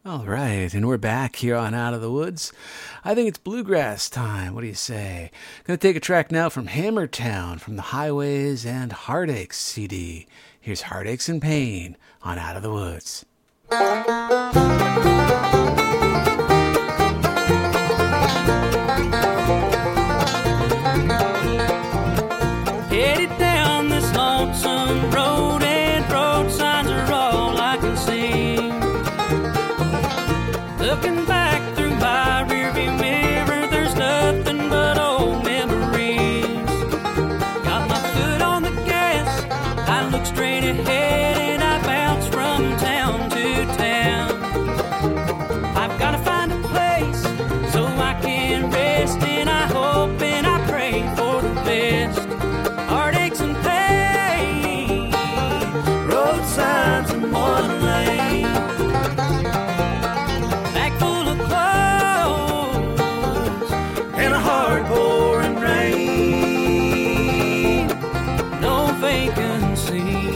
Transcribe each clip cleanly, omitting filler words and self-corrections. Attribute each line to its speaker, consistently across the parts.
Speaker 1: All right, and we're back here on Out of the Woods. I think it's bluegrass time. What do you say? Gonna take a track now from Hammertown from the Highways and Heartaches CD. Here's Heartaches and Pain on Out of the Woods.
Speaker 2: Headed down this lonesome road, and road signs are all I can see. Looking back through my rearview mirror, there's nothing but old memories. Got my foot on the gas, I look straight ahead, and I bounce from town to town. I've got to find a place so I can rest, and I hope and I pray for the best. Heartaches and pain, road signs in one lane. Bag full of clothes and a hard pouring rain. No vacancy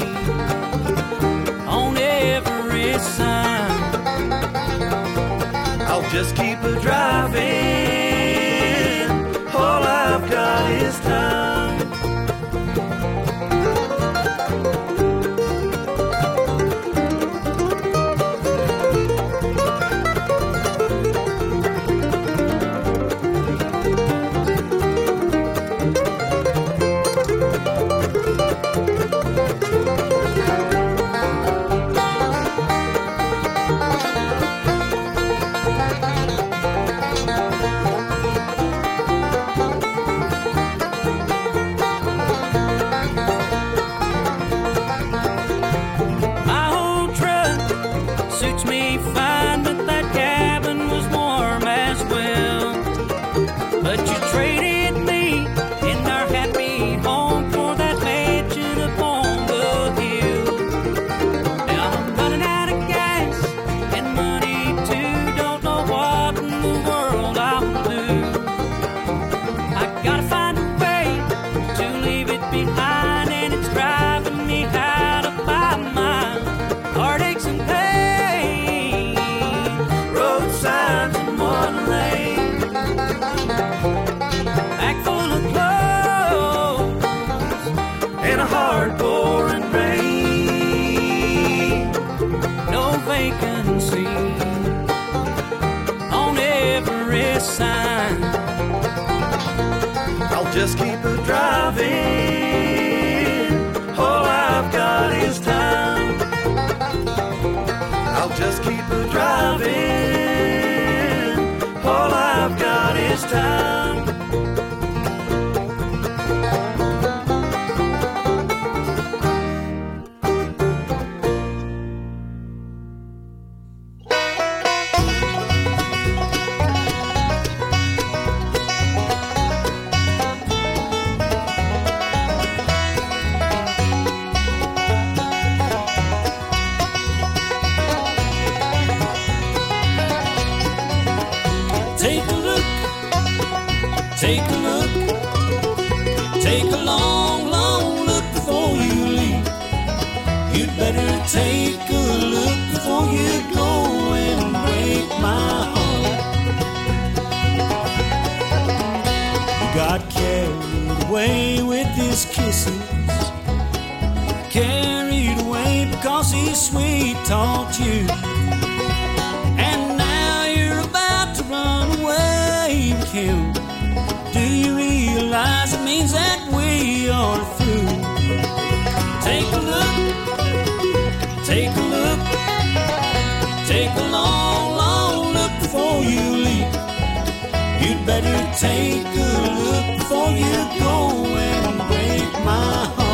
Speaker 2: on every sign. I'll just keep a driving. All I've got is time. Just keep a driving. All I've got is time. I'll just keep a driving. All I've got is time. Taught you, and now you're about to run away with him. Do you realize it means that we are through? Take a look, take a look, take a long, long look before you leave. You'd better take a look before you go and break my heart.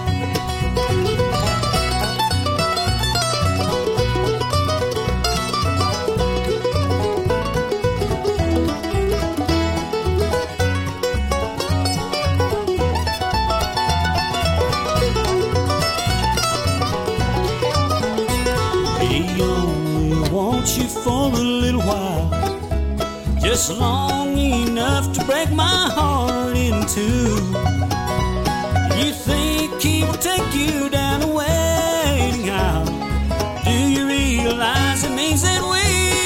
Speaker 2: You for a little while, just long enough to break my heart in two. You think he will take you down the waiting aisle? Do you realize it means that we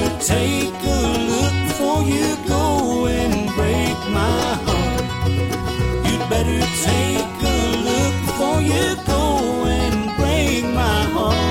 Speaker 2: take a look before you go and break my heart. You'd better take a look before you go and break my heart.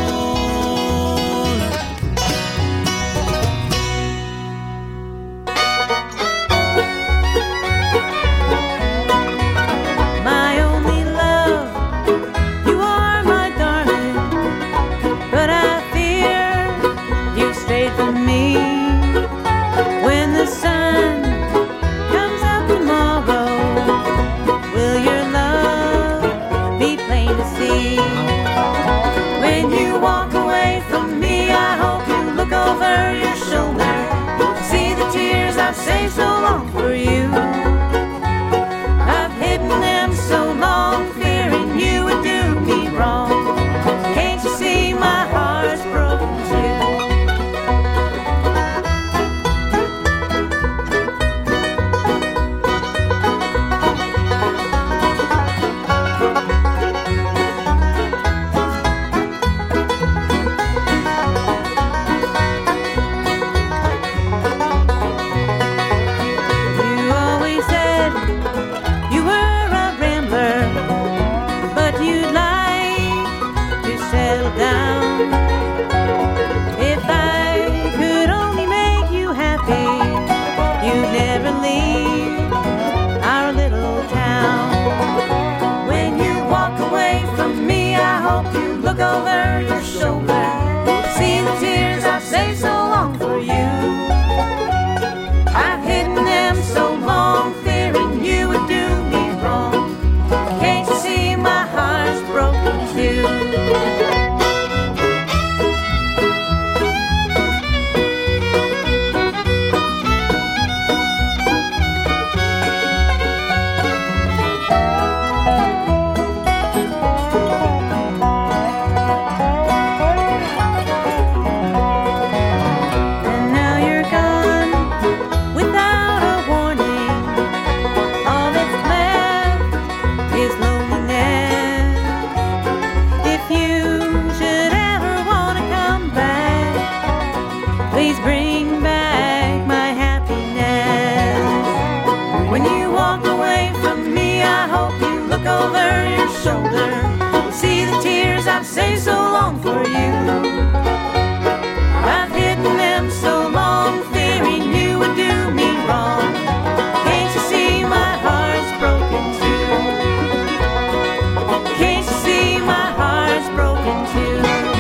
Speaker 3: My only love, you are my darling, but I fear you strayed from me. When the sun comes up tomorrow, will your love be plain to see? When you walk away from me, I hope you look over your shoulder, see the tears I've saved so long for you. I've hidden them so long, fearing you would do me wrong. Can't you see my heart's broken too? You always said you were a rambler, but you'd like to settle down. If I could only make you happy, you'd never leave our little town. When you walk away from me, I hope you look over your shoulder, see the tears I've saved so long for you. I've hidden them so long, fearing you would do me wrong. Can't you see my heart's broken too? And now you're gone without a warning. All that's left is loneliness. If you should ever want to come back, please bring back my happiness. When you walk away from me, I hope you look over your shoulder, see the tears I've saved so long for you. I've hidden them so long, fearing you would do me wrong. Can't you see my heart's broken too? Can't you see my heart's broken too?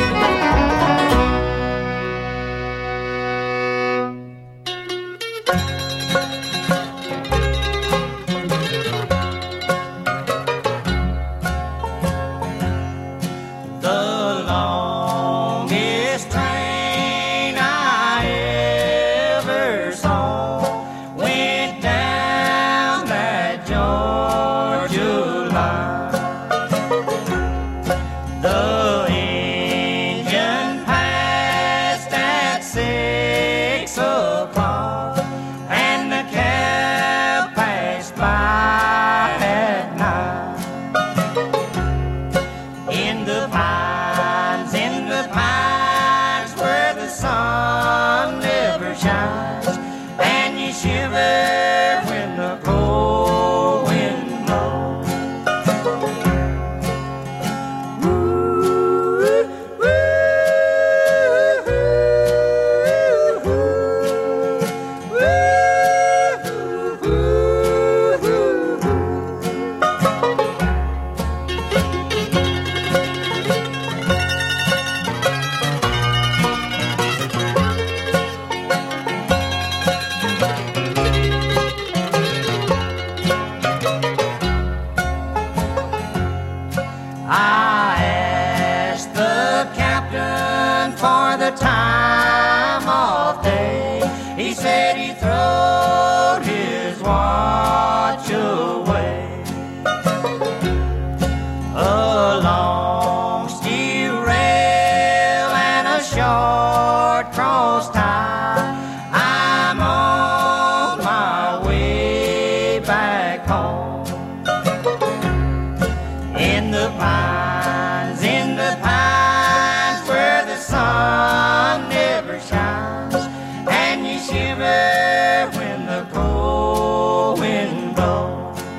Speaker 2: The longest train I ever saw went down that Georgia line. The engine passed at 6 o'clock, and the cab passed by at 9. In the pines where the sun never shines, and you shiver when the cold wind blows. I asked the captain for the time of day. He said he throwed his watch away. A long steel rail and a short cross tie. I'm on my way back home. In the pines where the sun never shines,
Speaker 4: shimmer when the cold wind blows.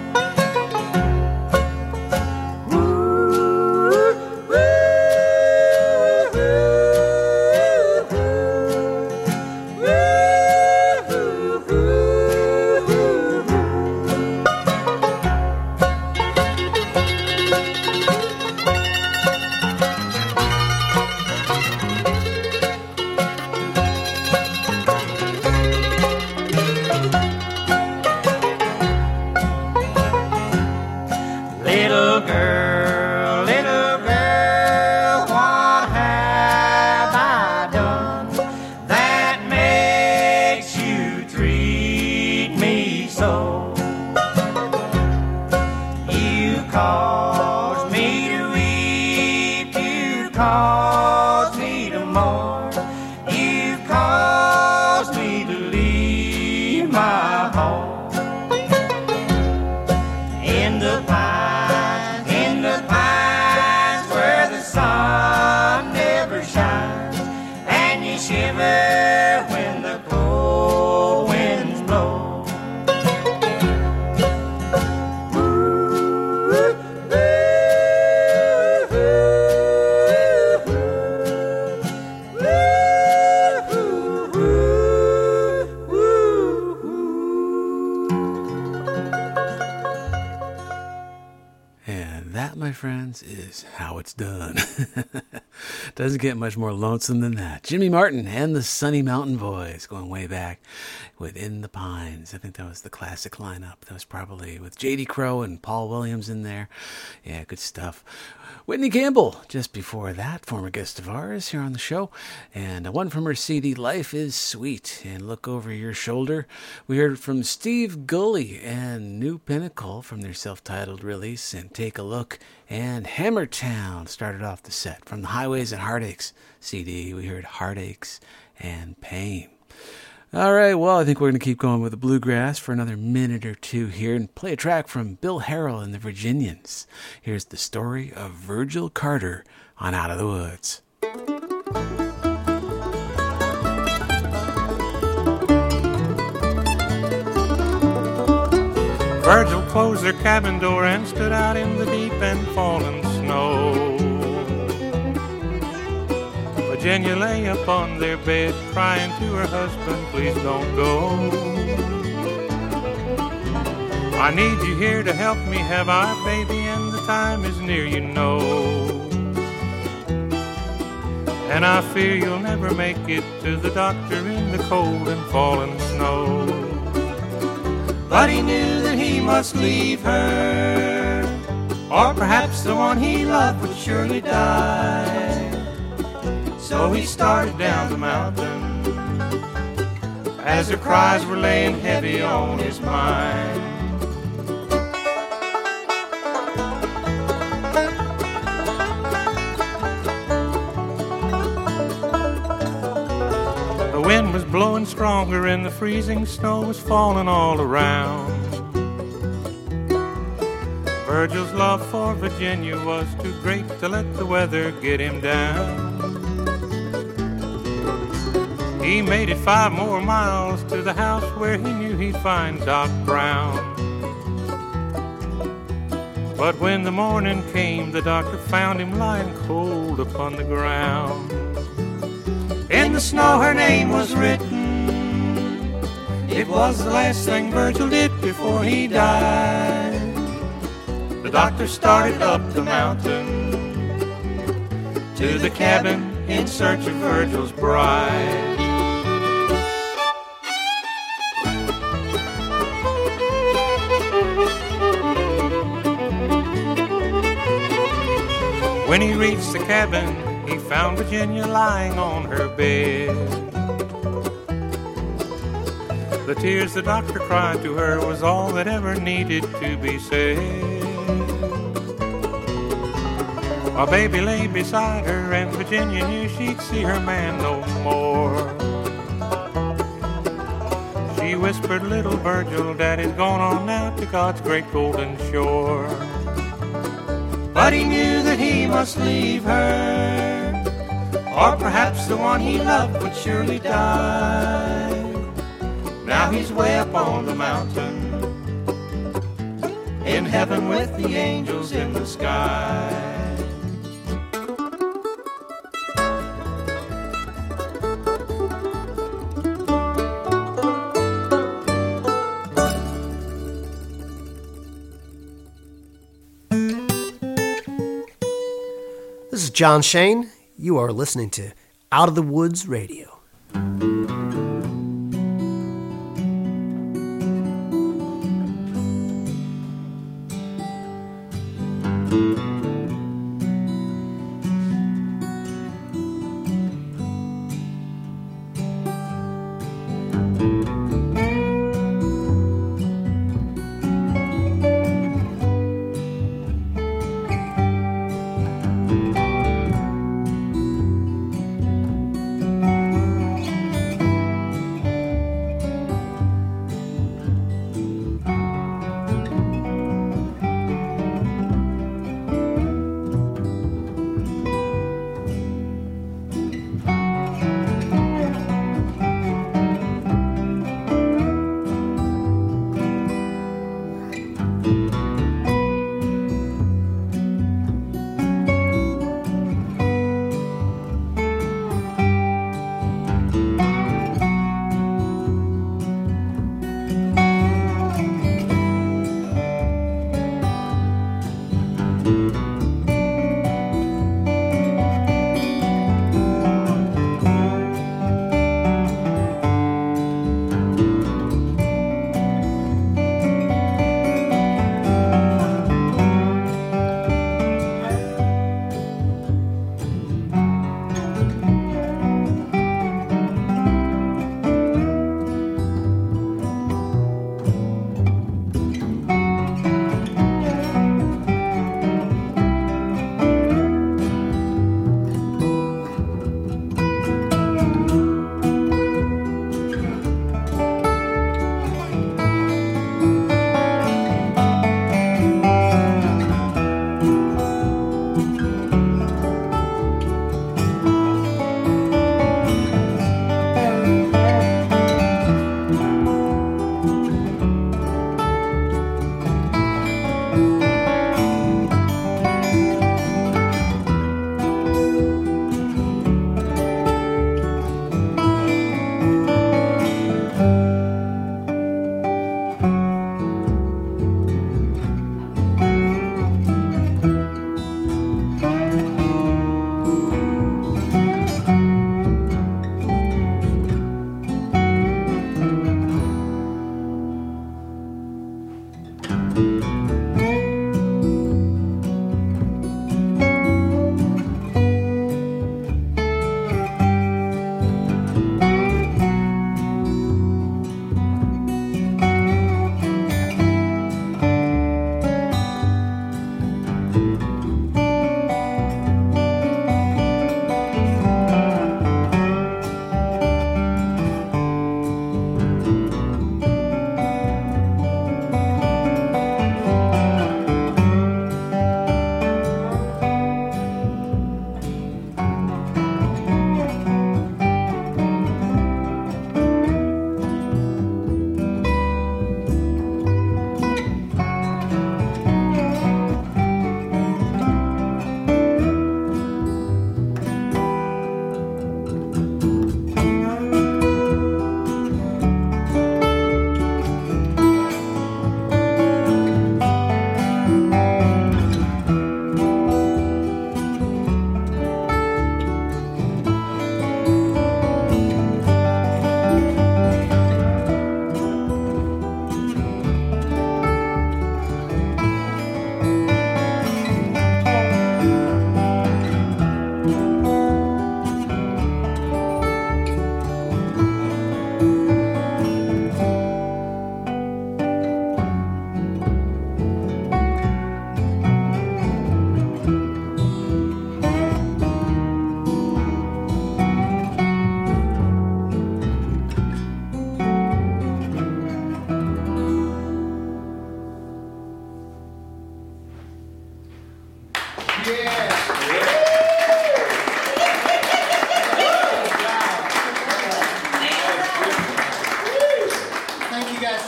Speaker 1: Friends, is how it's done. Doesn't get much more lonesome than that. Jimmy Martin and the Sunny Mountain Boys, going way back with In the Pines. I think that was the classic lineup. That was probably with J.D. Crowe and Paul Williams in there. Yeah, good stuff. Whitney Campbell, just before that, former guest of ours here on the show, and one from her CD, Life is Sweet, and Look Over Your Shoulder. We heard from Steve Gully and New Pinnacle from their self-titled release, and Take a Look, and Hammertown started off the set from the Highways and Heartaches CD. We heard Heartaches and Pain. All right, well, I think we're going to keep going with the bluegrass for another minute or two here and play a track from Bill Harrell and the Virginians. Here's the story of Virgil Carter on Out of the Woods.
Speaker 5: Virgil closed their cabin door and stood out in the deep and fallen snow. Virginia lay upon their bed, crying to her husband, please don't go. I need you here to help me have our baby, and the time is near, you know. And I fear you'll never make it to the doctor in the cold and fallen snow. But he knew that he must leave her, or perhaps the one he loved would surely die. So he started down the mountain as her cries were laying heavy on his mind. The wind was blowing stronger and the freezing snow was falling all around. Virgil's love for Virginia was too great to let the weather get him down. He made it 5 more miles to the house where he knew he'd find Doc Brown. But when the morning came, the doctor found him lying cold upon the ground. In the snow her name was written. It was the last thing Virgil did before he died. The doctor started up the mountain to the cabin in search of Virgil's bride. When he reached the cabin, he found Virginia lying on her bed. The tears the doctor cried to her was all that ever needed to be said. A baby lay beside her, and Virginia knew she'd see her man no more. She whispered, little Virgil, Daddy's gone on now to God's great golden shore. But he knew that he must leave her, or perhaps the one he loved would surely die. he's way up on the mountain, in heaven with the angels in the sky.
Speaker 6: This is John Shane. You are listening to Out of the Woods Radio.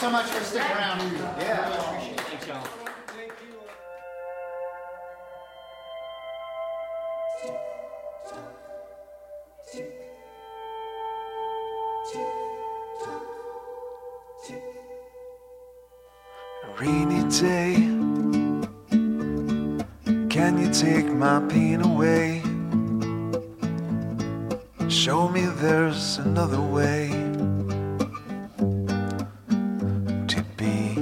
Speaker 7: so much for sticking around. Yeah. Really appreciate it. Thanks, y'all.
Speaker 8: Rainy day, can you take my pain away? Show me there's another way to be.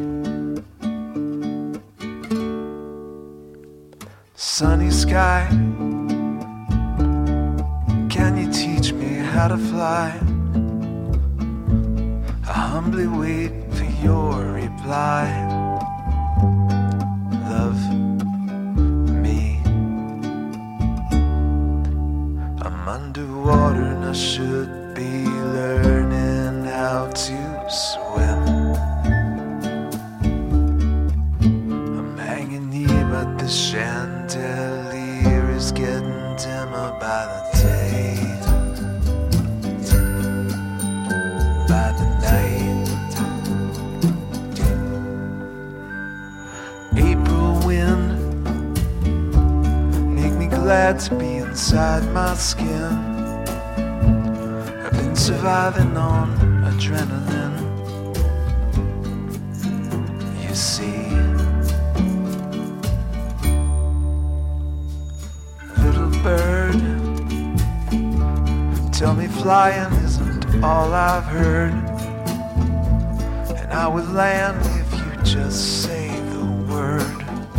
Speaker 8: Sunny sky, can you teach me how to fly? I humbly wait for your reply. Love me. I'm underwater and I should be learning how to swim. I'm hanging here but the chandelier is getting dimmer by the day, by the night. April wind, make me glad to be inside my skin. I've been surviving on adrenaline. You see, little bird, tell me flying isn't all I've heard, and I would land if you just say the word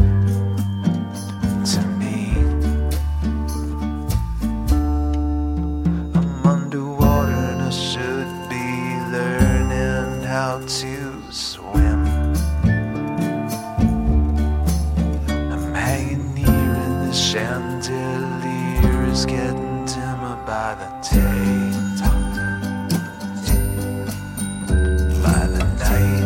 Speaker 8: to me. I'm underwater and I should be learning how to swim. I'm hanging here and the chandelier is getting dimmer by the day, by the night.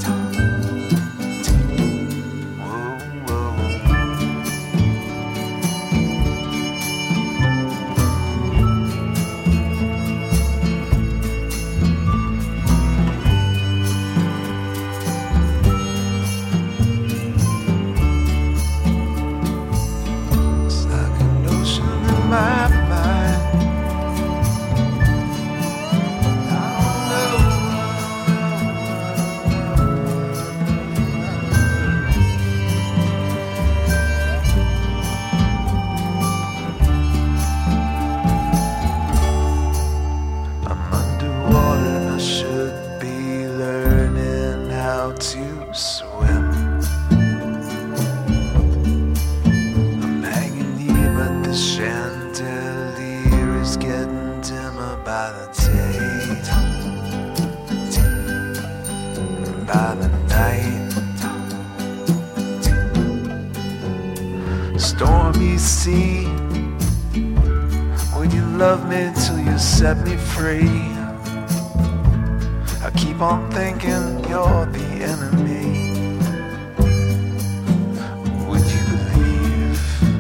Speaker 8: It's like an ocean in my mind. I don't know. I'm underwater and I should be learning how to swim. I'm hanging here but the chandelier is getting dimmer by the day, by the night. Stormy sea, would you love me till you set me free? I keep on thinking you're the enemy. Would you believe?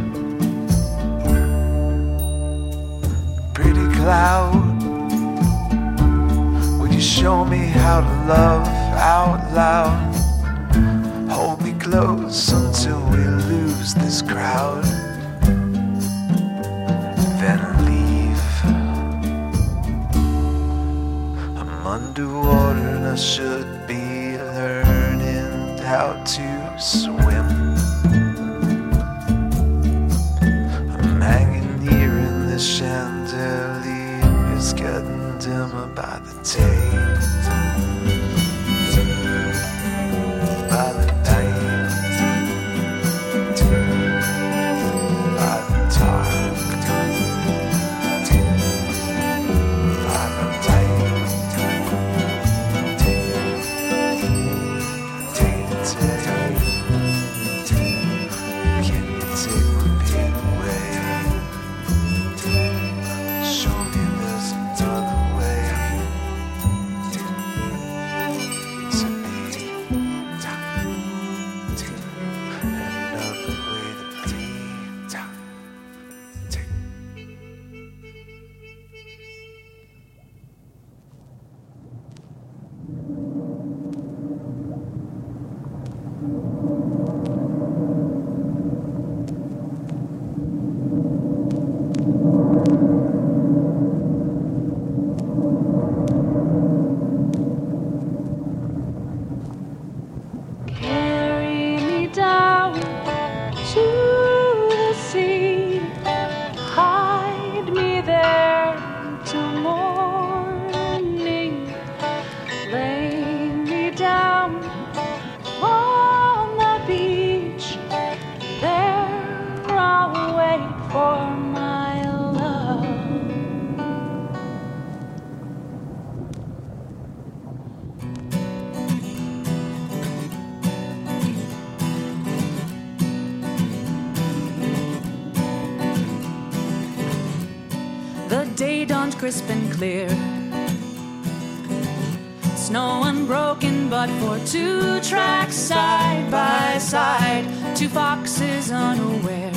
Speaker 8: Pretty cloud, would you show me how to love out loud? Hold me close until we lose this crowd, then leave. I'm underwater and I should be learning how to swim. I'm hanging here in the chandelier is getting dimmer by the day, by the night, by the dark, by the night, day to day. Can you take my pain away? Show me there's another way.
Speaker 3: crisp and clear. Snow unbroken, but for two tracks side by side, two foxes unaware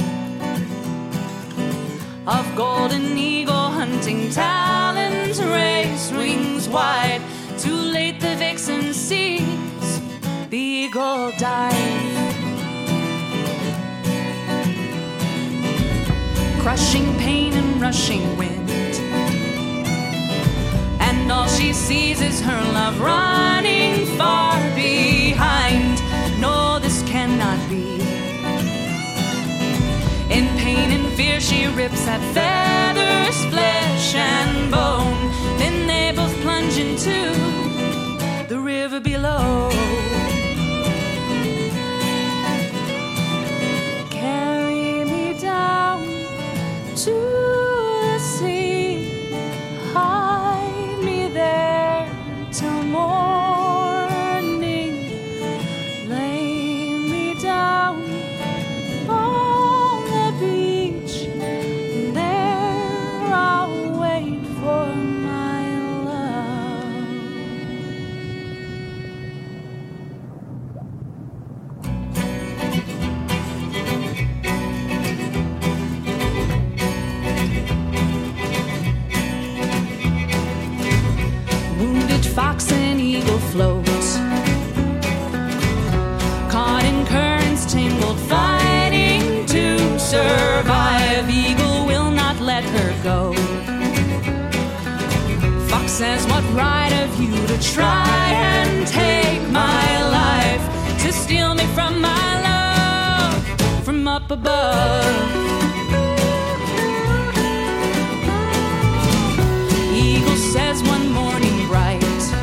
Speaker 3: of golden eagle hunting talons, raised wings wide. Too late the vixen sees the eagle dive. Crushing pain and rushing wind, and all she sees is her love running far behind. No, this cannot be. In pain and fear she rips at feathers, flesh and bone. Then they both plunge into the river below. Carry me down to the sea, hide me there till morning, lay me down on the beach, there I'll wait for my love. Wounded fox and eagle float, caught in currents tangled, fighting to survive. Eagle will not let her go. Fox says, what right of you to try and take my life, to steal me from my love from up above? Eagle says one morning bright,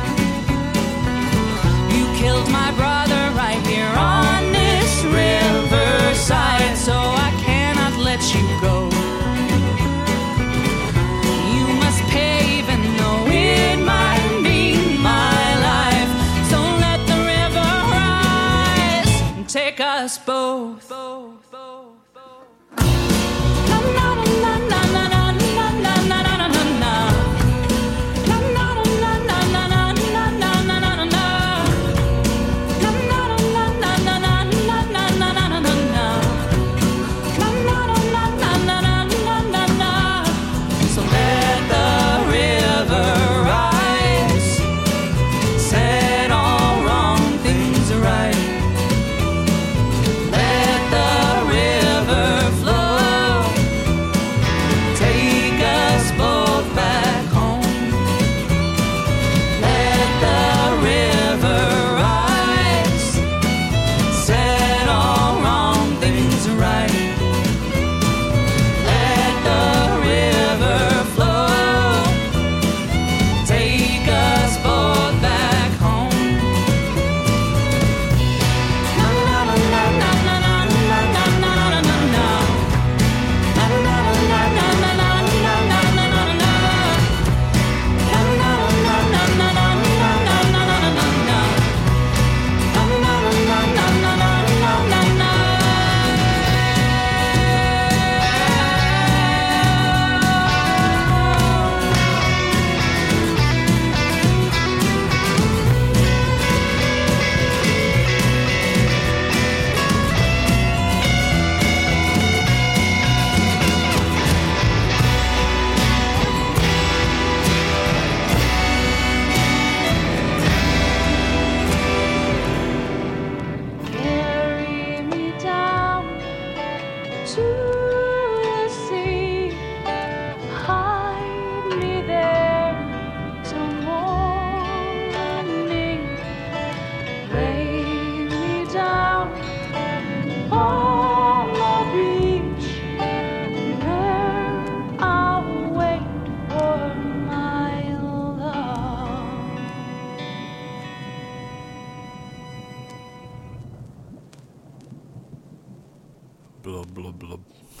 Speaker 3: you killed my brother right here on this riverside, so I cannot let you go. You must pay even though it might mean my life, so let the river rise and take us both. Na, na, na, na, na, na, na, na, na, na, na, na, na.
Speaker 1: Blub, blub, blub.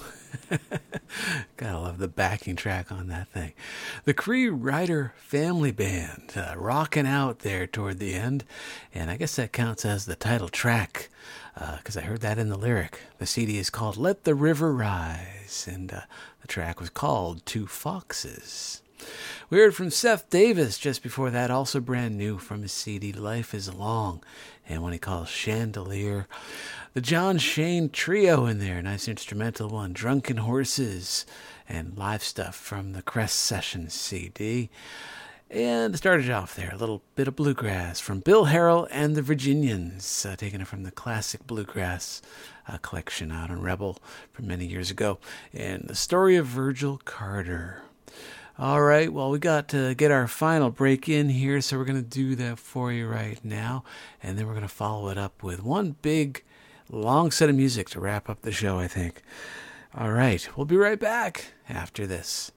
Speaker 1: Gotta love the backing track on that thing. The Cree Ryder Family Band, rocking out there toward the end. And I guess that counts as the title track, because I heard that in the lyric. The CD is called Let the River Rise, and the track was called Two Foxes. We heard from Seth Davis just before that, also brand new from his CD Life is Long, and what he calls Chandelier. The John Shane Trio in there, nice instrumental one, Drunken Horses, and live stuff from the Crest Sessions CD. And started off there, a little bit of bluegrass from Bill Harrell and the Virginians, taking it from the classic bluegrass collection out on Rebel from many years ago, and the story of Virgil Carter. All right, well, we got to get our final break in here, so we're going to do that for you right now, and then we're going to follow it up with one big, long set of music to wrap up the show, I think. All right, we'll be right back after this.